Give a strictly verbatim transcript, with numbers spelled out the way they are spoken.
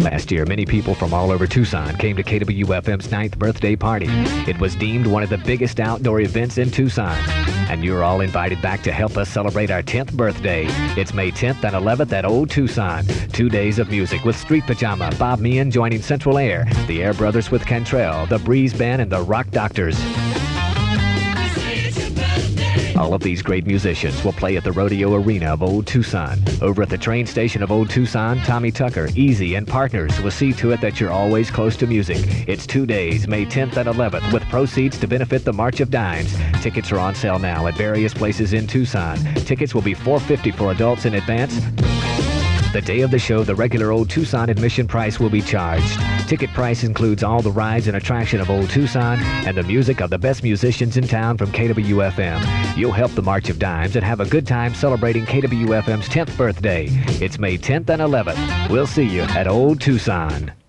Last year, many people from all over Tucson came to K W F M's ninth birthday party. It was deemed one of the biggest outdoor events in Tucson. And you're all invited back to help us celebrate our tenth birthday. It's May tenth and eleventh at Old Tucson. Two days of music with Street Pajama, Bob Meehan joining Central Air, the Air Brothers with Cantrell, the Breeze Band, and the Rock Doctors. All of these great musicians will play at the Rodeo Arena of Old Tucson. Over at the train station of Old Tucson, Tommy Tucker, Easy, and partners will see to it that you're always close to music. It's two days, May tenth and eleventh, with proceeds to benefit the March of Dimes. Tickets are on sale now at various places in Tucson. Tickets will be four dollars and fifty cents for adults in advance. The day of the show, the regular Old Tucson admission price will be charged. Ticket price includes all the rides and attraction of Old Tucson and the music of the best musicians in town from K W F M. You'll help the March of Dimes and have a good time celebrating K W F M's tenth birthday. It's May tenth and eleventh. We'll see you at Old Tucson.